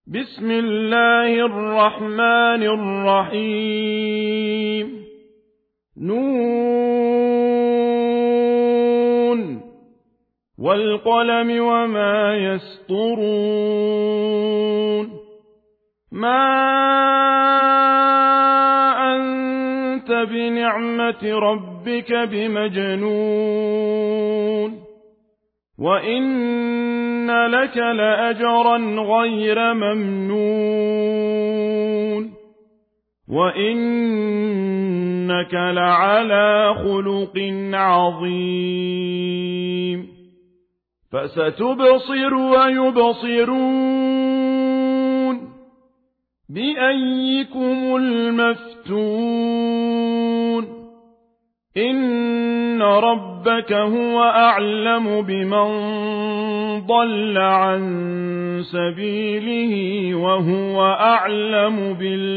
بسم الله الرحمن الرحيم نون والقلم وما يسطرون ما أنت بنعمة ربك بمجنون وإن لك لأجرا غير ممنون وإنك لعلى خلق عظيم فستبصر ويبصرون بأيكم المفتون إن ربك هو أعلم بمن ضل عن سبيله وهو أعلم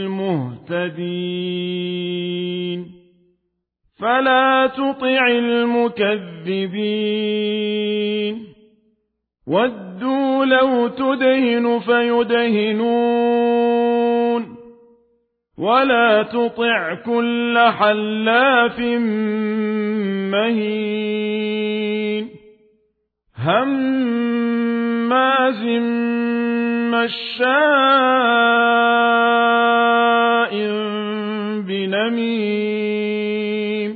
بالمهتدين فلا تطع المكذبين ودوا لو تدهن فيدهنون ولا تطع كل حلاف مهين هماز مشاء بنميم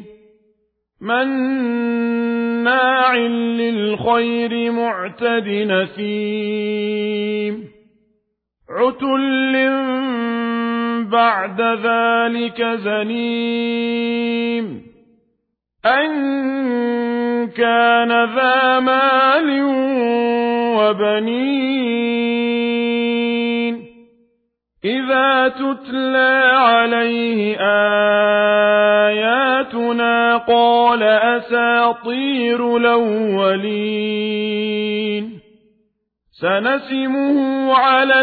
مناع للخير معتد نثيم عتل بعد ذلك زنيم أن كان ذا مال وبنين إذا تتلى عليه آياتنا قال أساطير الأولين سنسمه على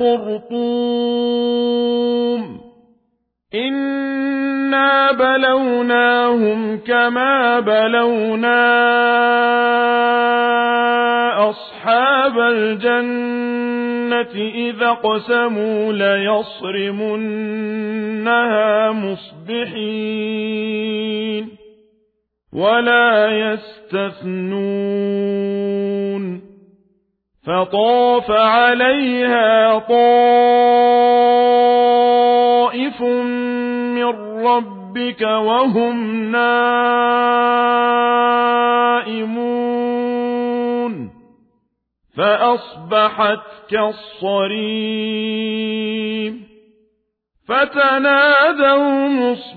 الخرطوم إنا بلوناهم كما بلونا أصحاب الجنة إذا اقسموا ليصرمنها مصبحين ولا يستثنون فطاف عليها طائف من ربك وهم نائمون فأصبحت كالصريم فتنادوا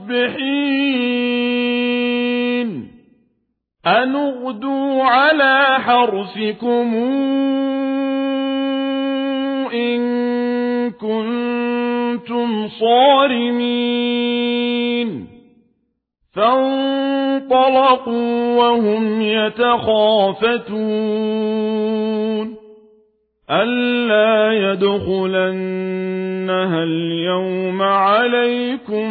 مصبحين أن اغدوا على حرثكم إن كنتم صارمين فانطلقوا وهم يتخافتون ألا يدخلنها اليوم عليكم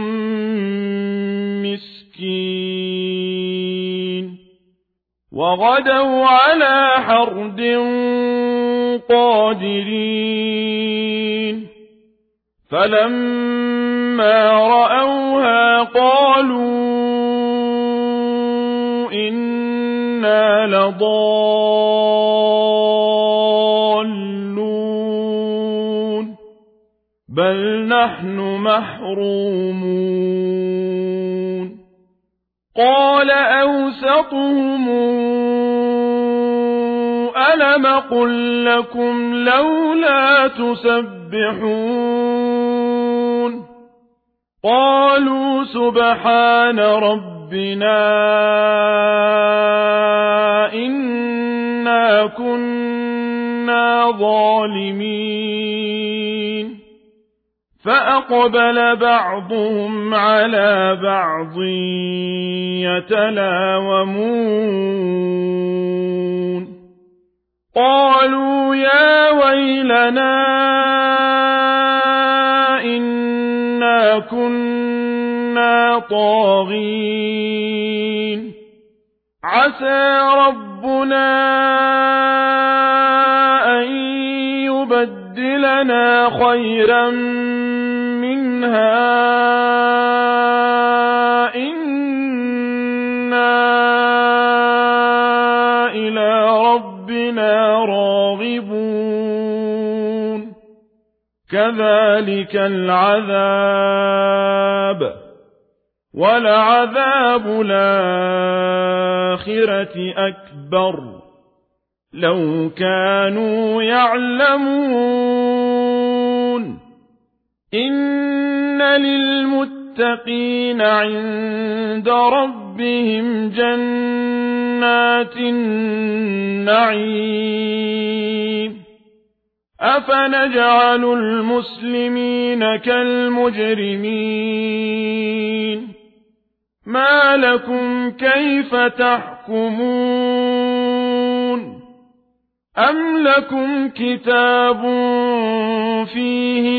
مسكين وغدوا على حرد قادرين فلما رأوها قالوا إنا لضالون بل نحن محرومون قال أوسطهم ألم قل لكم لولا تسبحون قالوا سبحان ربنا إنا كنا ظالمين فأقبل بعضهم على بعض يتلاومون قالوا يا ويلنا إنا كنا طاغين عسى ربنا أن يبدلنا خيرا منها إنا إلى ربنا راغبون كذلك العذاب ولعذاب الآخرة أكبر لو كانوا يعلمون إن للمتقين عند ربهم جنات النعيم أفنجعل المسلمين كالمجرمين ما لكم كيف تحكمون أم لكم كتاب فيه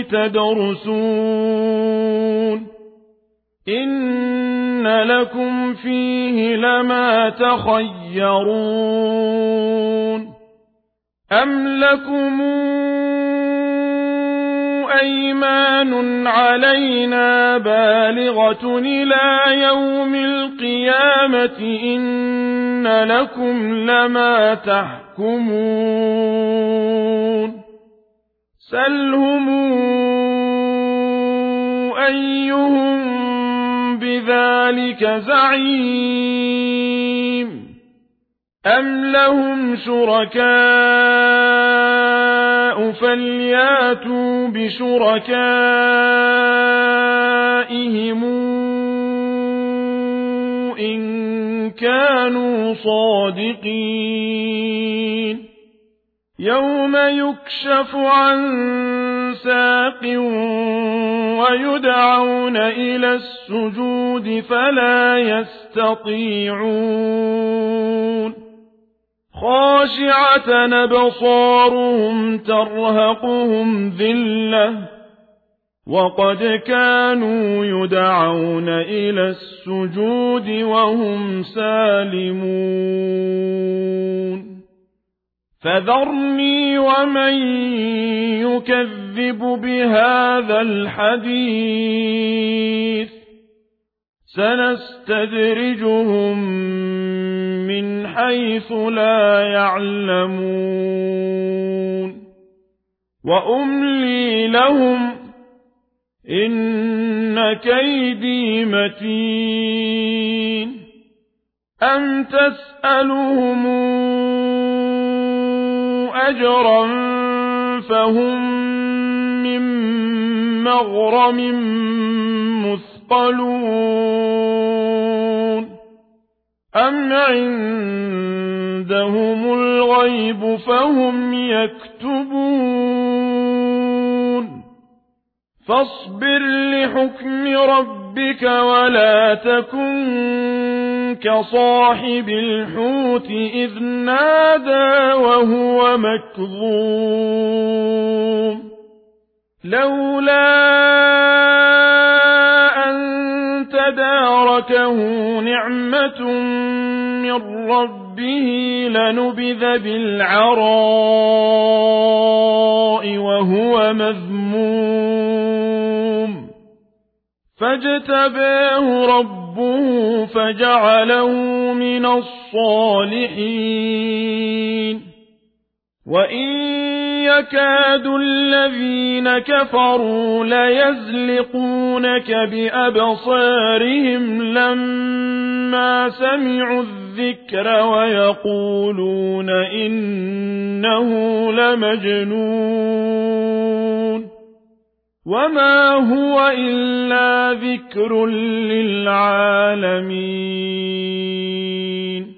تدرسون إن لكم فيه لما تخيرون أم لكم أيمان علينا بالغة إلى يوم القيامة إن لكم لما تحكمون سلهم أيهم بذلك زعيم أم لهم شركاء فلياتوا بشركائهم إن كانوا صادقين يوم يكشف عن ساق ويدعون إلى السجود فلا يستطيعون خاشعة أبصارهم ترهقهم ذلة وقد كانوا يدعون إلى السجود وهم سالمون فذرني ومن يكذب بهذا الحديث سنستدرجهم من حيث لا يعلمون وأملي لهم إن كيدي متين أم تسألهم أجرا فهم من مغرم مثقلون أم عندهم الغيب فهم يكتبون فاصبر لحكم ربك ولا تكن كصاحب الحوت إذ نادى وهو مكظوم لولا أن تداركه نعمة من ربه لنبذ بالعراء وهو مذموم فاجتباه ربه فجعله من الصالحين وإن يكاد الذين كفروا ليزلقونك بأبصارهم لما سمعوا الذكر ويقولون إنه لمجنون وما هو إلا ذكر للعالمين